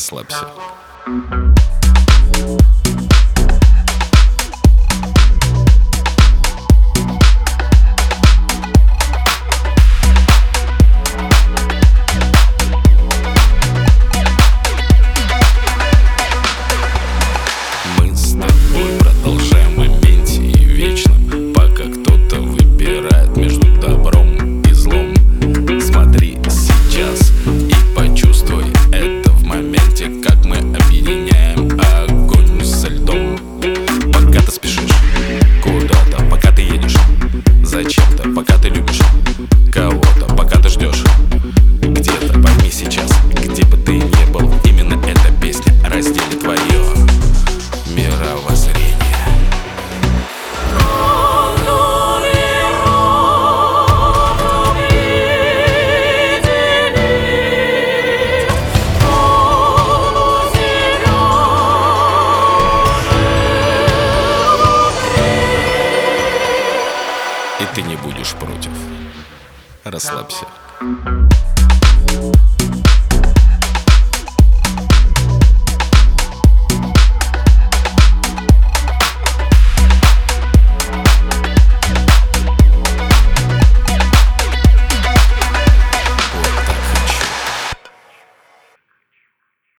расслабься. Мы с тобой продолжаем в моменте и вечно, пока кто-то выбирает между добром и злом. Смотри сейчас и почувствуй это в моменте, как мы объединяем огонь со льдом. Пока ты спешишь куда-то, пока ты едешь зачем-то, пока ты любишь кого-то, пока ты ждешь где-то, пойми сейчас, где бы ты ни был, именно эта песня разделит твое мировоззрение. И ты не будешь против. Расслабься.